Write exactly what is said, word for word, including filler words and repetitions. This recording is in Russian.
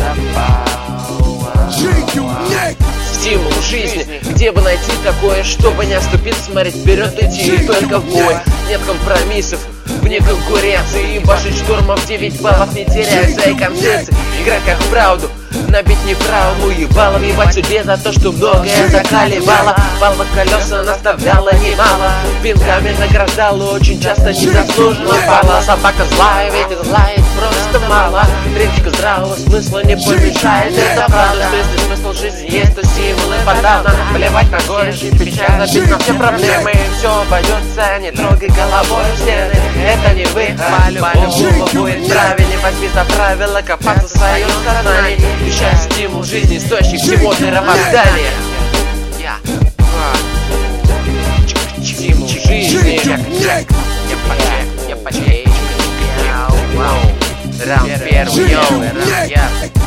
Стимул жизни, где бы найти такое, чтобы не оступиться, смотреть вперед, идти только в бой. Нет компромиссов, вне конкуренции, башен штурмов девять баллов, не теряя своей концепции. Играть как в правду, набить неправду, ебало въебать судьбе за то, что многое закаливало. Балла колеса наставляла немало, пинками награждала очень часто незаслуженно. Парла собака злая, ведь злая просто мало. Речка здравого смысла не помешает, это правда, что если смысл жизни есть, то символы подавно. Плевать на горечь и печаль, забить на все проблемы, и все обойдется, не трогай головой в стены. Это не выход, по-любому будет правильнее. Возьми за правило копаться в своем сознании, ища стимул жизни, стоящий всего мироздания. Стимул жизни. Раунд первый, йоу.